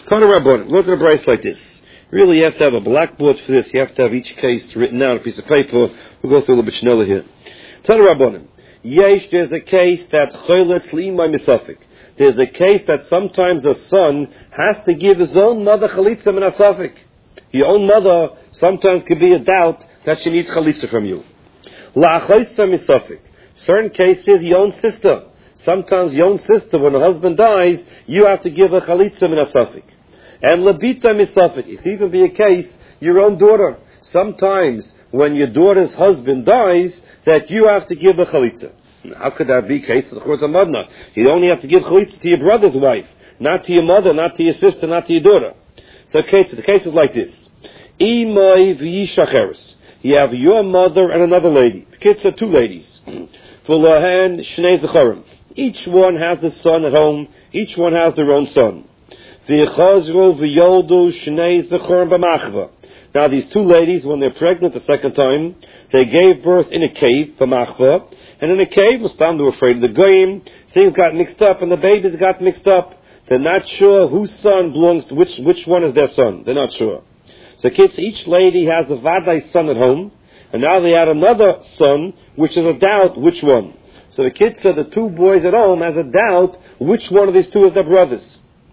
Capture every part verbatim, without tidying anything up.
Tana Rabbanim, look at a brace like this. Really, you have to have a blackboard for this. You have to have each case written out on a piece of paper. We'll go through a little bit schneller here. Tana Rabbanim. Yesh, there's a case that's choletz li'imay misafik. There's a case that sometimes a son has to give his own mother chalitza min asafik. Your own mother sometimes could be a doubt that she needs chalitza from you. La'achoysa misafik. Certain cases, your own sister. Sometimes your own sister, when her husband dies, you have to give her chalitza min asafik. And labita misafik. It could even be a case, your own daughter. Sometimes when your daughter's husband dies, that you have to give her chalitza. How could that be? Case of the course of madna. You only have to give chalitza to your brother's wife, not to your mother, not to your sister, not to your daughter. So case, the case is like this. Imay v'yishacheres. You have your mother and another lady. The kids are two ladies. V'lahen shnei zechorim. Each one has a son at home. Each one has their own son. V'chazru v'yoldu shnei zechorim b'machva. Now these two ladies, when they're pregnant the second time, they gave birth in a cave, b'machva. And in a cave, Mustam, they were afraid of the goyim. Things got mixed up, and the babies got mixed up. They're not sure whose son belongs to which, which one is their son. They're not sure. So kids, each lady has a vadai son at home, and now they had another son, which is a doubt which one. So the kids said the two boys at home has a doubt which one of these two is their brothers.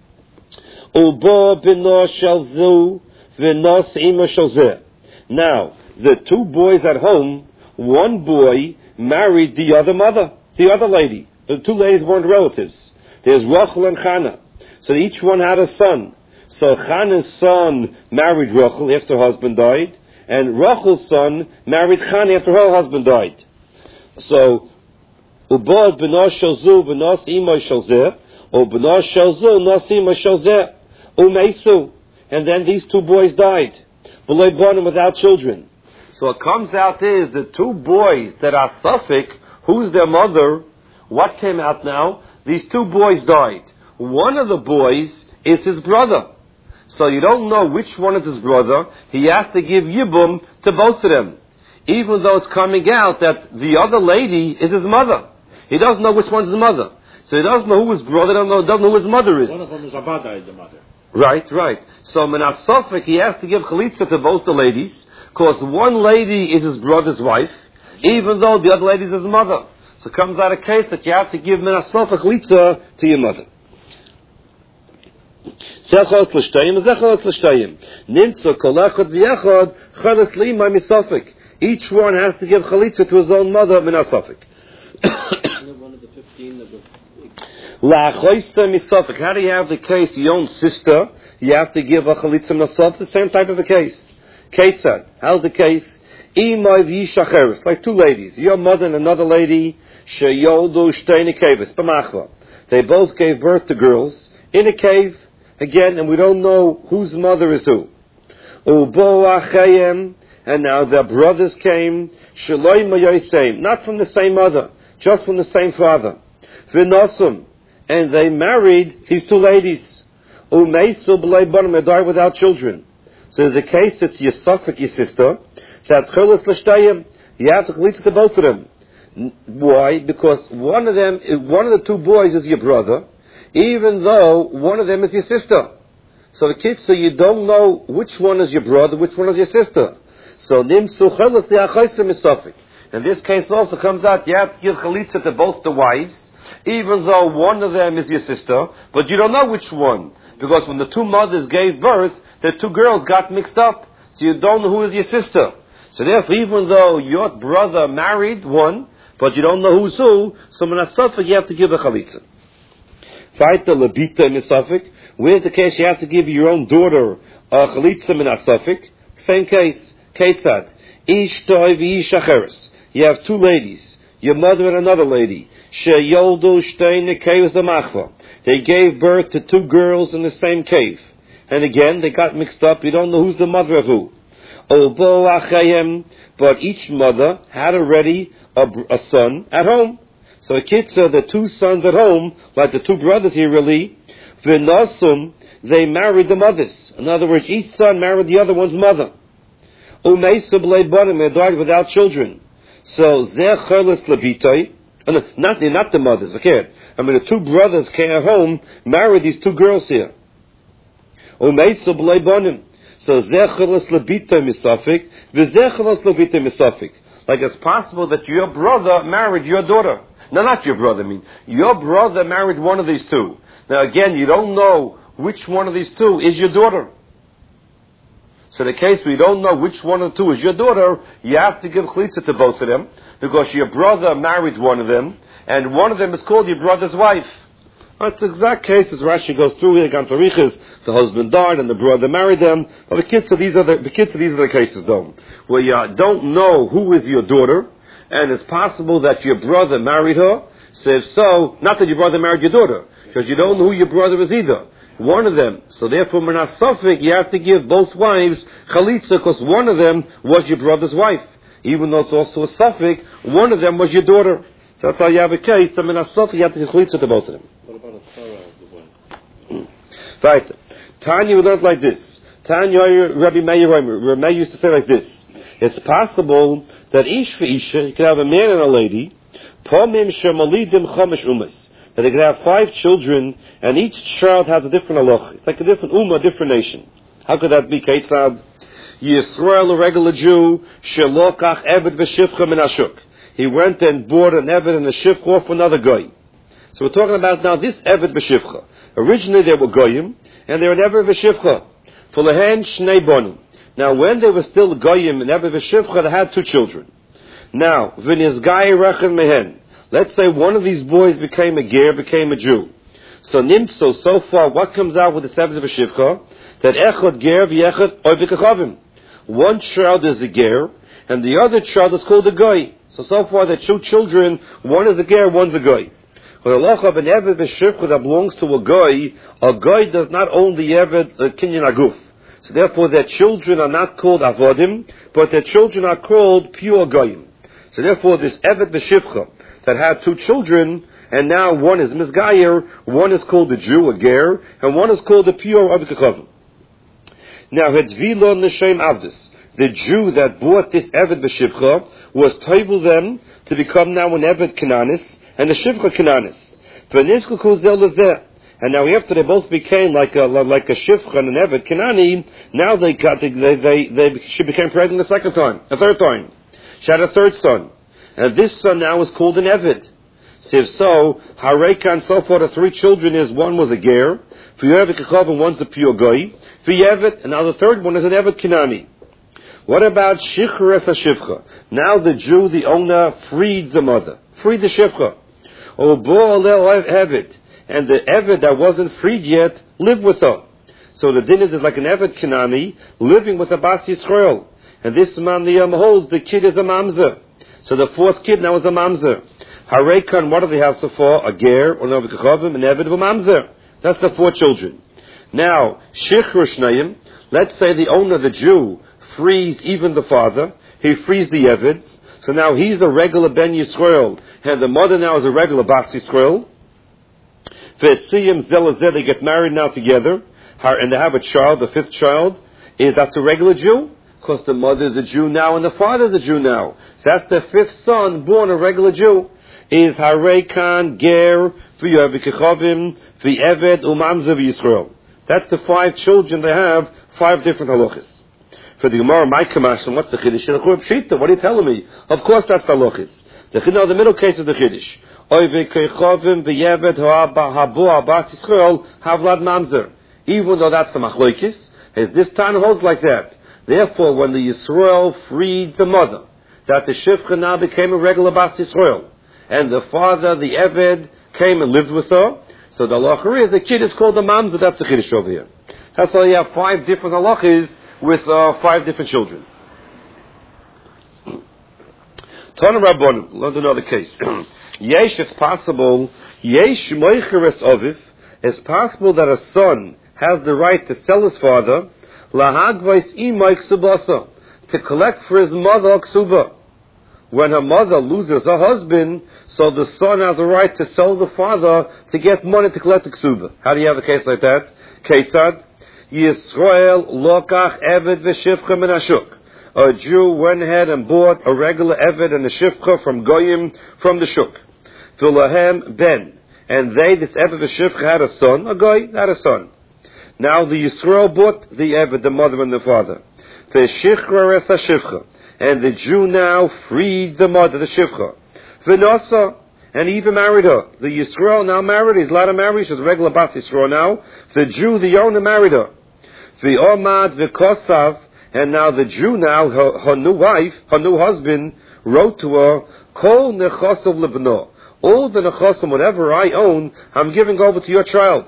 Ubo bino shalzu v'nos ima shalzeh. Now, the two boys at home, one boy married the other mother, the other lady. The two ladies weren't relatives. There's Rachel and Chana. So each one had a son. So Chana's son married Rachel after her husband died, and Rachel's son married Chana after her husband died. So, Ubod b'nos shalzu v'nos imay shalzeh, or b'nos shalzu nos imay shalzeh, umeisu. And then these two boys died. V'loi bonim, without children. So it comes out is the two boys that are Suffolk, who's their mother, what came out now? These two boys died. One of the boys is his brother. So you don't know which one is his brother. He has to give Yibum to both of them. Even though it's coming out that the other lady is his mother. He doesn't know which one's his mother. So he doesn't know who his brother, doesn't know, doesn't know who his mother is. One of them is Abada, the mother. Right, right. So Minas Suffolk, he has to give chalitza to both the ladies, because one lady is his brother's wife, even though the other lady is his mother. So it comes out a case that you have to give Minas Suffolk chalitza to your mother. Zechot l'shtayim, zechot l'shtayim. Nimtza kol echad v'yechad chalas li'imay misafik. Each one has to give chalitza to his own mother, Minas Suffolk. One of the fifteen of the La'achoysa misafik. How do you have the case? Your own sister, you have to give a chalitza misafik. The same type of a case. Ketzad. How's the case? Imay v'yishacheres. Like two ladies. Your mother and another lady. Sheyoldu shtei nekeves. B'machva. They both gave birth to girls in a cave. Again, and we don't know whose mother is who. Ubo achayim. And now their brothers came. Shaloi mayoseim. Not from the same mother. Just from the same father. V'nosum. And they married these two ladies. Umeisu b'lei banim. They died without children. So there's a case that's your Suffolk, your sister, that cholas l'shtayim, you have to chalitza to both of them. Why? Because one of them, one of the two boys is your brother, even though one of them is your sister. So the kids, so you don't know which one is your brother, which one is your sister. So nimsu cholas li'achaysim is Suffolk. In this case also comes out, you have to give chalitza to both the wives, even though one of them is your sister, but you don't know which one. Because when the two mothers gave birth, the two girls got mixed up. So you don't know who is your sister. So therefore, even though your brother married one, but you don't know who's who, so in a Suffolk you have to give a chalitza. Faita labita in a Suffolk. Where's the case you have to give your own daughter a chalitza in a Suffolk? Same case. Ketzad. Ish toy v'ish acheres. You have two ladies. Your mother and another lady. Sheyoldu shtei nekeves amachva. They gave birth to two girls in the same cave. And again, they got mixed up. You don't know who's the mother of who. Obo achayim. But each mother had already a, a son at home. So the kids are the two sons at home, like the two brothers here really. V'nosum, they married the mothers. In other words, each son married the other one's mother. Umeisu b'lei banim. They died without children. So zeh cholas labitoi. Not, not the mothers, okay. I mean, the two brothers came at home, married these two girls here. Umeisa b'lei bonim. So zechelos lebita misafik, v'zechelos lebita misafik. Like it's possible that your brother married your daughter. No, not your brother, I mean. Your brother married one of these two. Now again, you don't know which one of these two is your daughter. So in the case where you don't know which one of the two is your daughter, you have to give chalitza to both of them, because your brother married one of them, and one of them is called your brother's wife. That's the exact case as Rashi goes through here. Gantarichas, the husband died and the brother married them. But the kids, so these are the, the kids, so these are the cases, though, where you don't know who is your daughter, and it's possible that your brother married her. So if so, not that your brother married your daughter, because you don't know who your brother is either. One of them. So therefore, when not suffix, you have to give both wives chalitza, because one of them was your brother's wife. Even though it's also a suffix, one of them was your daughter. So that's how you have a case. I mean, a suffix, you have to give chalitza to both of them. What about a Torah of the wife? Right. Tanya we learned like this. Tanya, Rabbi Meir, Rabbi Meir used to say like this. It's possible that ish for isha, you can have a man and a lady, pomim shemalidim chomesh umas. That they could have five children, and each child has a different halach. It's like a different ummah, a different nation. How could that be? Keitzad Yisrael, a regular Jew, shelokach eved v'shivcha min ashuk. He went and bought an eved and a shivcha off another guy. So we're talking about now this eved v'shivcha. Originally they were goyim, and they were an eved v'shivcha. For lehen shnei bonim. Now when they were still goyim and eved v'shivcha, they had two children. Now v'niz gai rechen mehen. Let's say one of these boys became a ger, became a Jew. So nimtzo, so far, what comes out with the seventh of Shivcha? That echad ger v'echad oivikachavim. One child is a ger, and the other child is called a goy. So so far, the two children, one is a ger, one's a goy. When Allah of an eved v'shivcha that belongs to a goy, a goy does not own the eved uh, kinyan aguf. So therefore, their children are not called avodim, but their children are called pure goyim. So therefore, this eved v'shivcha that had two children, and now one is misgayer, one is called a Jew, a ger, and one is called a pure avdikachavim. Now, Hedvilon Neshem Avdis, the Jew that bought this Eved b'Shivcha, was toivel them to become now an Eved Kananis, and a Shivcha Kananis. And now after they both became like a, like a Shivcha and an Eved Kanani, now they got, they, they, they, she became pregnant a second time, a third time. She had a third son. And this son now is called an Eved. So if so, Harekan, so far the three children is, one was a Ger, for Yevet Kechav, and one's a pure Goy, for Yevet, and now the third one is an Eved Kinani. What about Shichres HaShivcha? Now the Jew, the owner, freed the mother, freed the Shivcha. O Bo'alel Eved, and the Eved that wasn't freed yet, lived with her. So the din is like an Eved Kinani, living with a Bas Yisrael. And this man, the um, holds, the kid is a Mamzer. So the fourth kid now is a mamzer. Harekan, what do they have so far? A ger, or no, an eved, a mamzer. That's the four children. Now, shichur shnayim, let's say the owner, the Jew, frees even the father. He frees the eved. So now he's a regular ben Yisrael, and the mother now is a regular bas Yisrael. Ve'siyim zelazeh, they get married now together, and they have a child, the fifth child. Is that's a regular Jew? Because the mother is a Jew now and the father is a Jew now. So that's the fifth son, born a regular Jew. Is Harekan, Ger, V'Yavik V'Eved, Umamza, V'Yisrael. That's the five children they have, five different halachas. For the Gemara, my Kamash, what's the Chiddush? What are you telling me? Of course that's the halachas. The, no, the middle case is the Chiddush. Oivik Kechavim, V'Yeved, Ha'abu, Abbas, Yisrael, Havlad Mamzer. Even though that's the Machloikis, as this time holds like that. Therefore, when the Yisrael freed the mother, that the Shivcha now became a regular Bas Yisrael, and the father, the Eved, came and lived with her, so the halacha is the kid is called the Mamzer. That's the Chiddush over here. That's why you have five different halachas with uh, five different children. Tana Rabbanim, learned another case. Yesh, it's possible, Yesh Moicheres Aviv, it's possible that a son has the right to sell his father, Lahagvais imay ksubasa, to collect for his mother ksuba. When her mother loses her husband, so the son has a right to sell the father to get money to collect the ksuba. How do you have a case like that? Keitzad Yisrael lokach eved v'shivcha min ashuk. A Jew went ahead and bought a regular eved and a shivcha from goyim from the shuk. V'lahem ben, and they, this eved v'shivcha, had a son. A goy had a son. Now the Yisrael bought the Eved, the mother and the father. V'shichra es hashivcha. And the Jew now freed the mother, the shivcha. V'nasa. And he even married her. The Yisrael now married her. He's allowed to marry. She's a regular Bas Yisrael now. The Jew, the owner, married her. V'omad v'kosav. And now the Jew now, her, her new wife, her new husband, wrote to her, Kol nechosav lebno. All the nechosim, whatever I own, I'm giving over to your child.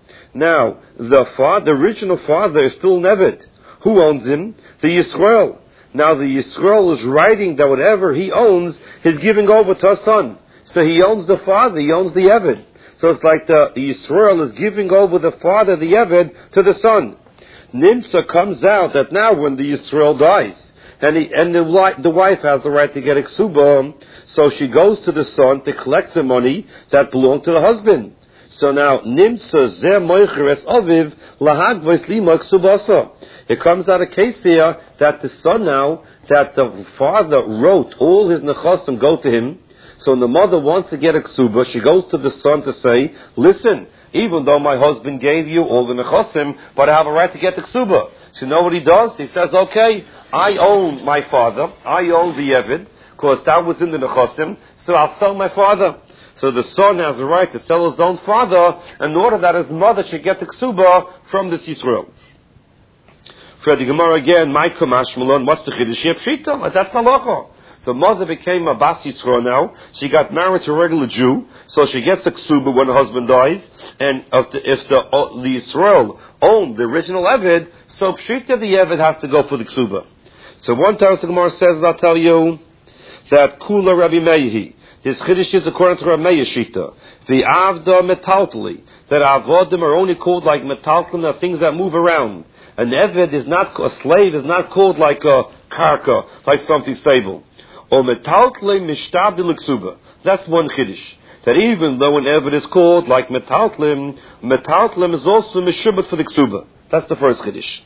Now, the father, the original father is still Neved. Who owns him? The Yisrael. Now the Yisrael is writing that whatever he owns, he's giving over to her son. So he owns the father, he owns the Eved. So it's like the, the Yisrael is giving over the father, the Eved, to the son. Nimsa comes out that now when the Yisrael dies, and, he, and the, the wife has the right to get Iksuba, so she goes to the son to collect the money that belonged to the husband. So now, Nimsa Zeh Moicheres Aviv Lahagvos Lima Iksubasa. It comes out a case here that the son now, that the father wrote all his nechasim go to him. So when the mother wants to get Iksuba, she goes to the son to say, listen, even though my husband gave you all the nechasim, but I have a right to get the ksuba. So you know what he does? He says, okay, I own my father, I own the Eved, because that was in the nechasim, so I'll sell my father. So the son has a right to sell his own father in order that his mother should get the ksuba from this Yisrael. For the Gemara again, my kamash malon, what's the chiddush? Pshita, that's halacha. The mother became a Bas Yisrael now. She got married to a regular Jew, so she gets a ksuba when her husband dies. And if the, if the, uh, the Yisrael owned the original Eved, so Pshita the Eved has to go for the ksuba. So one time the Gemara says, I'll tell you, that Kula Rabbi Meir, his chiddush is according to Rabbi Meir Shita. The Avda Metaltali, that Avodim are only called like Metaltalim, are things that move around. An Eved is not, a slave is not called like a karka, like something stable. Or metaltle mishtabdi l'ksuba. That's one chiddush. That even though an Eved is called like metaltlim, metaltlim is also mishubat for the ksuba. That's the first chiddush.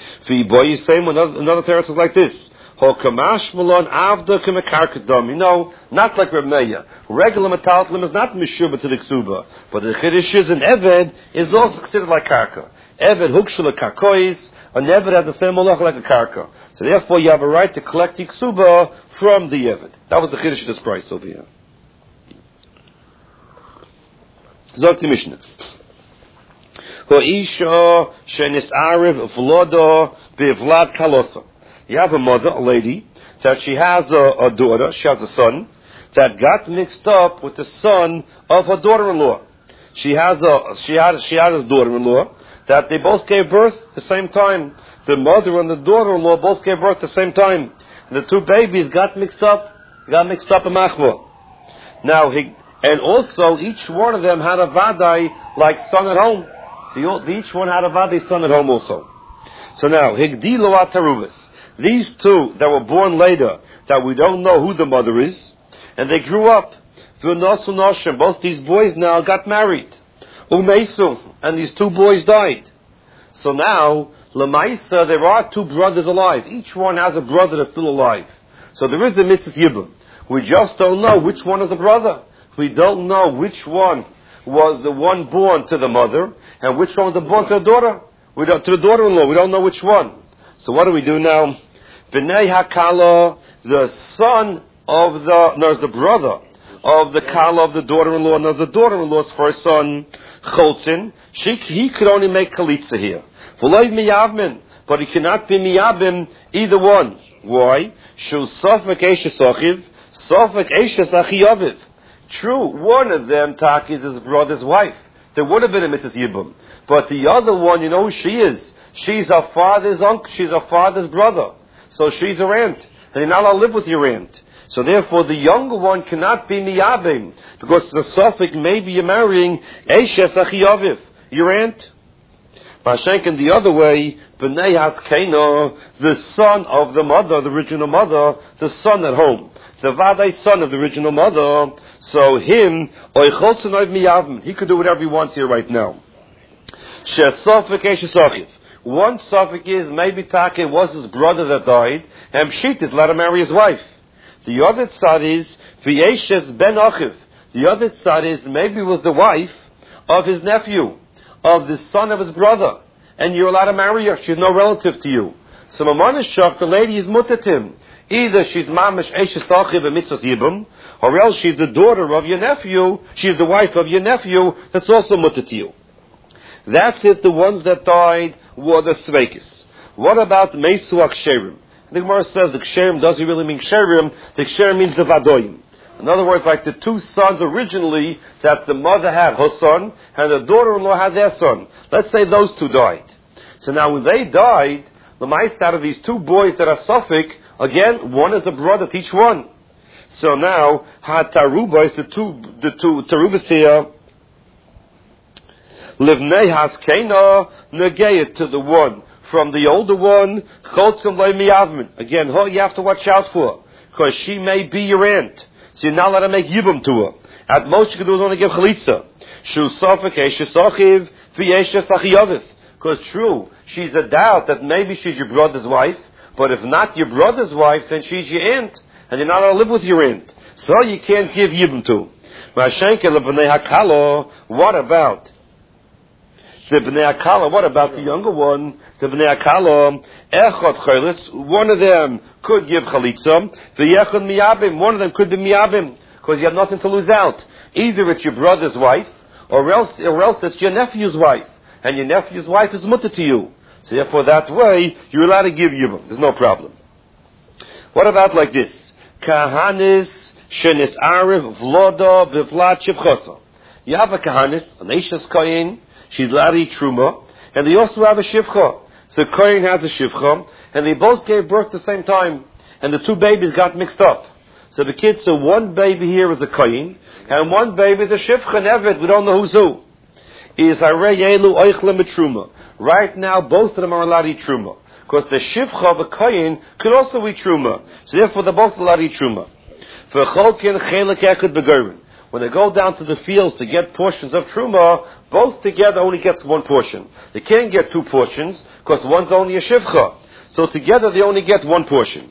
V'boy same another another teretz is like this. Ho kamash malon avda k'mekarkadam. You know, not like Reb Meir. Regular metaltlim is not mishubat to the ksuba, but the chiddush is an Eved is also considered like karka. Eved hukshul karkois. An Eved has the same malach like a karka. So therefore you have a right to collect the ksuba from the Eved. That was the chiddush of this price over here. Zot the Mishnah. Ho'isha shenis ariv v'lodo b'vlad kalosa. You have a mother, a lady, that she has a, a daughter, she has a son, that got mixed up with the son of her daughter-in-law. She has a, she had, she had a daughter-in-law, that they both gave birth at the same time. The mother and the daughter-in-law both gave birth at the same time. The two babies got mixed up, got mixed up in machva. Now, he, and also each one of them had a vadai like son at home. The, each one had a vadai son at home also. So now, higdilu atarubis. These two that were born later, that we don't know who the mother is, and they grew up. V'nosu noshem. Both these boys now got married. Umeisu, and these two boys died. So now, Lamaisa, there are two brothers alive. Each one has a brother that's still alive. So there is a mitzvah yibum. We just don't know which one is the brother. We don't know which one was the one born to the mother, and which one was the born to the daughter. We don't, to the daughter-in-law. We don't know which one. So what do we do now? B'nei hakala, the son of the, no, the brother of the kala of the daughter-in-law, and there's the daughter-in-law's first son, Cholzin. She, he could only make chalitza here. V'loy miyavmin, but he cannot be miyabim either one. Why? Shu sofek eshes achiv, sofek eshes achiyaviv. True, one of them, Taki, is his brother's wife. There would have been a Missus Yibum. But the other one, you know who she is? She's her father's uncle, she's her father's brother. So she's her aunt. And you're not allowed to live with your aunt. So therefore the younger one cannot be miyabim. Because the suffix, maybe you're marrying eshes achiyaviv, your aunt. Mashenkin the other way, B'nei Haskena, the son of the mother, the original mother, the son at home. The Vadai son of the original mother. So him, he could do whatever he wants here right now. One suffix is maybe Taka was his brother that died, and Pshitis let him marry his wife. The other side is V'yeshes ben Achiv. The other side is maybe it was the wife of his nephew, of the son of his brother. and you're allowed to marry her. She's no relative to you. So Mamanishach, the lady is mutatim. Either she's mamish eshes sachiv b'mitzvos yibum, or else she's the daughter of your nephew. She's the wife of your nephew. That's also mutter to you. That's if the ones that died were the sveikis. What about meisu aksherim? The Gemara says the ksherim doesn't really mean ksherim. The ksherim means the vadoyim. In other words, like the two sons originally, that the mother had her son, and the daughter-in-law had their son. Let's say those two died. So now when they died, the mice out of these two boys that are Suffolk, again, one is a brother to each one. So now, ha-taruba is the two, the two tarubas here, livnei haskena, negayet to the one from the older one, chotzim loy miyavmin. Again, her you have to watch out for, because she may be your aunt. So you're not allowed to make yibum to her. At most you can do is only give chalitza. Shu Suffolk eshes sachiv, v'yeshes sachiyaviv. Because true, she's a doubt that maybe she's your brother's wife, but if not your brother's wife, then she's your aunt, and you're not allowed to live with your aunt. So you can't give yibum to. What about the bnei hakala? What about the younger one? The bnei hakala, echot chaylis, one of them could give chalitza, v'yechot miyabim, one of them could be miyabim, because you have nothing to lose out. Either it's your brother's wife, or else, or else it's your nephew's wife. And your nephew's wife is mutter to you. So therefore that way, you're allowed to give yibum. There's no problem. What about like this? Kahanis shenis ariv vloda bivlat shivchosa. You have a kahanis, an eishes kohen, she's allowed to eat truma, and they also have a shivcha. So kohen has a shivcha, and they both gave birth at the same time, and the two babies got mixed up. So the kids, so one baby here is a kohen, and one baby is a shivcha, and Eved, we don't know who's who. Is truma. Right now, both of them are allowed to eat truma. Because the shivcha of a kohen could also eat truma. So therefore, they're both allowed to eat truma. When they go down to the fields to get portions of truma, both together only gets one portion. They can't get two portions, because one's only a shivcha. So together they only get one portion.